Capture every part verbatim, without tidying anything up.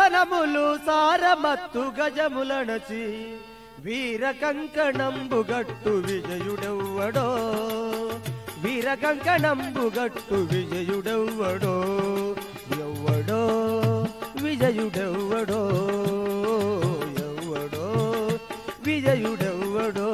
వ్యసనములు సారమత్తు గజములనచి వీర కంకణంబుగట్టు విజయుడెవ్వడో వీర కంకణంబుగట్టు విజయుడెవ్వడో ఎవ్వడో విజయుడెవ్వడో ఎవ్వడో విజయుడెవ్వడో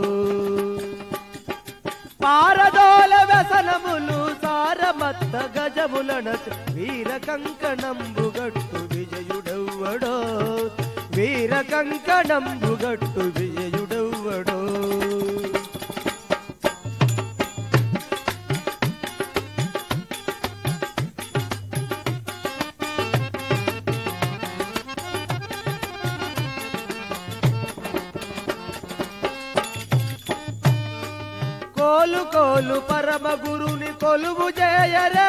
పారదోల వ్యసనములు సారమత్త గజములనచ వీర కంకణంబుగట్టు విజయుడెవ్వడో వీర కంకణంబుగట్టు విజయుడెవ్వడో కోలు కోలు పరమ గురుని కొలువు చేయరే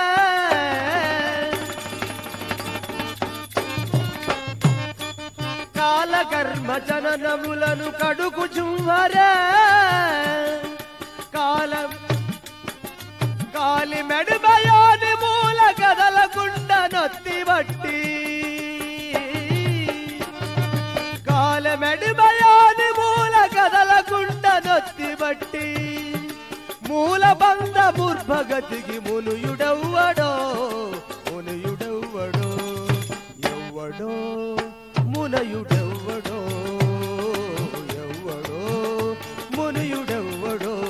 కాలకర్మ జననములను కడుగు చువ్వరే కాలం కాలి మెడుబయోని మూల కదలకుండ నొత్తి బట్టి కాల మెడుబయోని మూల కదలకుండ నొత్తి బట్టి మూల బంధ మూర్భగతికి మునుయుడెవ్వడో మునుయుడెవ్వడో ఎవ్వడో మునయుడెవ్వడో ఎవ్వడో మునుయుడెవ్వడో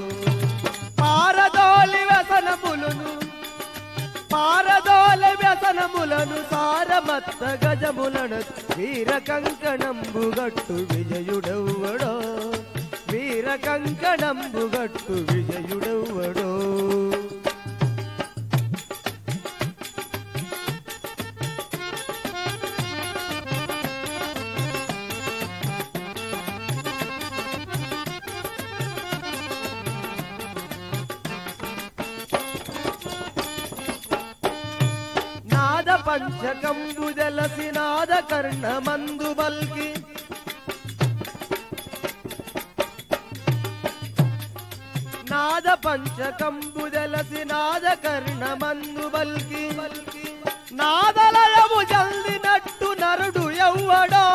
పారదోలి వ్యసనములను పారదోలి వ్యసనములను సారమత్త గజములను వీర కంకణంబుగట్టు విజయుడెవ్వడో వీర కంకణంబుగట్టు విజయుడెవ్వడో నాద పంచకంబు జలసి నాద కర్ణమందు బల్కి నాద పంచకంబు జలసి నాద కర్ణమందు బల్కి నాదలయము జల్దినట్టు నరుడు ఎవ్వడో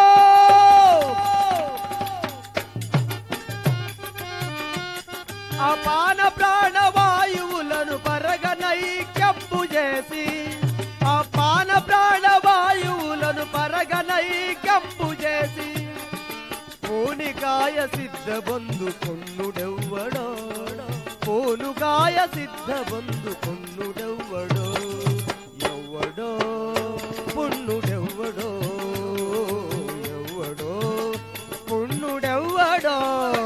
అపాన ప్రాణవాయువులను పరగనైక్యంబు చేసి అపాన ప్రాణవాయువులను పరగనైక్యంబు చేసి పూనికాయ సిద్ధ బంధు కొన్నుడెవ్వడో పూనుకాయ సిద్ధ బంధు కొన్నుడెవ్వడో ఎవ్వడో పుణ్ణుడెవ్వడో ఎవ్వడో పుణ్ణుడెవ్వడో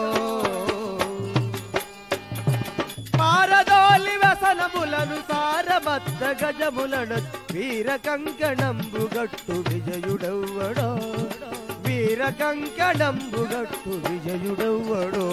పారదోలి వ్యసనములను సారమత్త గజములను వీర కంకణంబుగట్టు విజయుడెవ్వడో వీర కంకణంబుగట్టు విజయుడెవ్వడో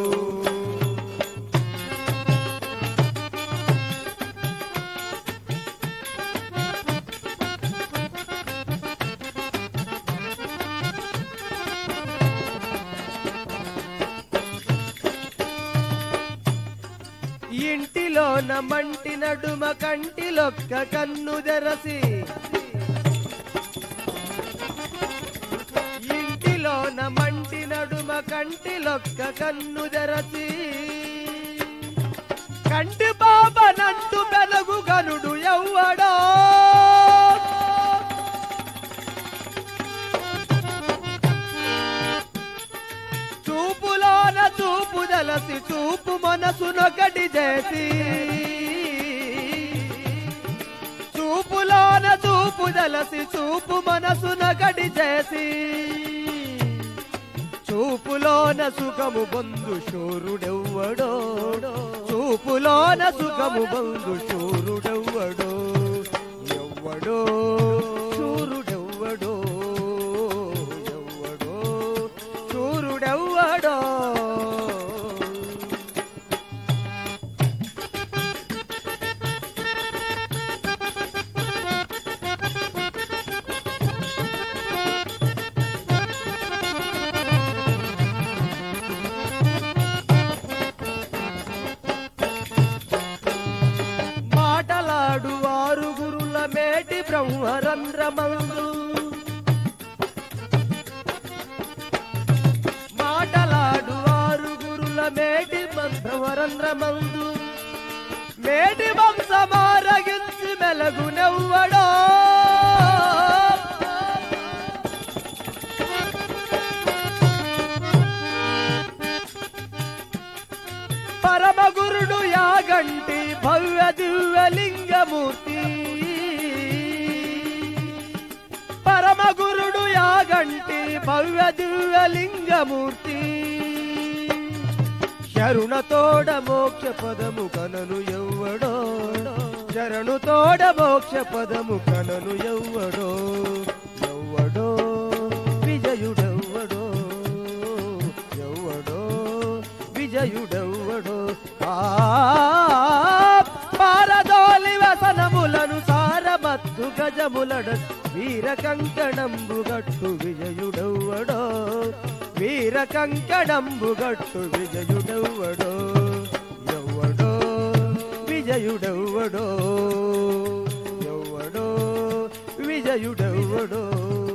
ఇంటిలోన మంటి నడుమ కంటిలొక్క కన్ను తెరసి ఇంటిలోన మంటి నడుమ కంటిలొక్క కన్ను తెరసి కంటి బాబనంటూ వెలుగు గనుడు ఎవ్వడో చూపులోన చూపు జలసి చూపు మనసునొకటి చేసి చూపులోన చూపు జలసి చూపు మనసునొకటి చేసి చూపులోన సుఖము బంధు శూరుడెవ్వడో చూపులోన సుఖము బంధు శూరుడెవ్వడో ఎవ్వడో శూరుడెవ్వడో ఎవ్వడో శూరుడెవ్వడో బ్రహ్మరంధ్రమందు మాటలాడు ఆరుగురుల మేటి బ్రహ్మరంధ్రమందు మేటి వంశమారగించి మెలగునెవ్వడో పరమగురుడు యాగంటి భవ్య దివ్యలింగమూర్తి పరమగురుడు యాగంటి భవ్య దివ్యలింగమూర్తి శరుణతోడ మోక్ష పదము కనను ఎవ్వడో శరణుతోడ మోక్ష పదము కనను ఎవ్వడో ఎవ్వడో విజయుడెవ్వడో ఎవ్వడో విజయుడెవ్వడో ఆ పారదోలి వసనములను సారమత్తు గజములడ వీర కంకణంబుగట్టు విజయుడెవ్వడో వీర కంకణంబుగట్టు విజయుడెవ్వడో ఎవ్వడో విజయుడెవ్వడో ఎవ్వడో విజయుడెవ్వడో